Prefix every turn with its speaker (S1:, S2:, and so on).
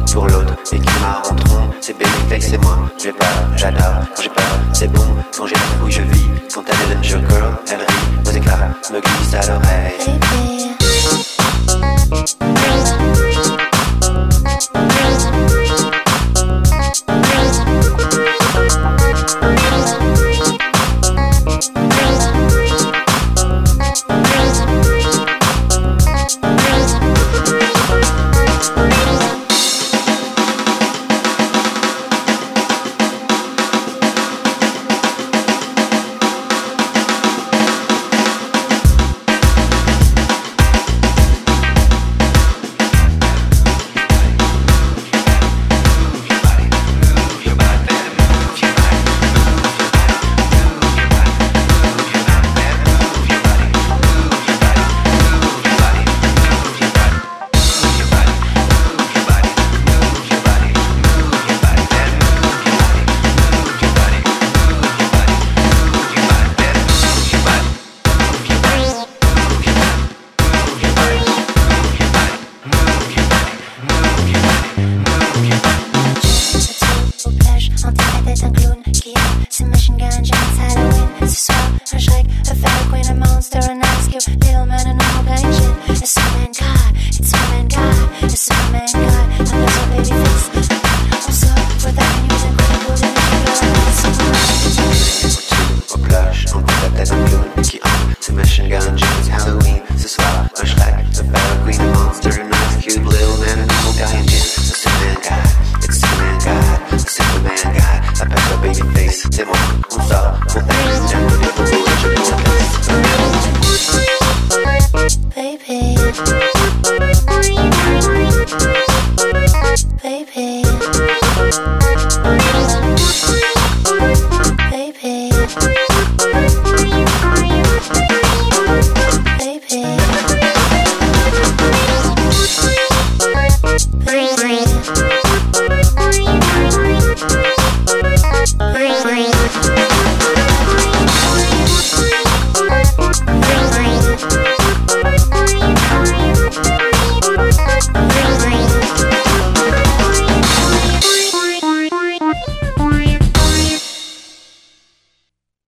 S1: pour l'autre et qui m'arrondront. C'est Babyface, c'est moi, j'ai peur, j'adore. Quand j'ai peur, c'est bon, quand j'ai peur, oui je vis. Quand elle est danger girl, elle rit, aux éclats, me glisse à l'oreille.
S2: Baby.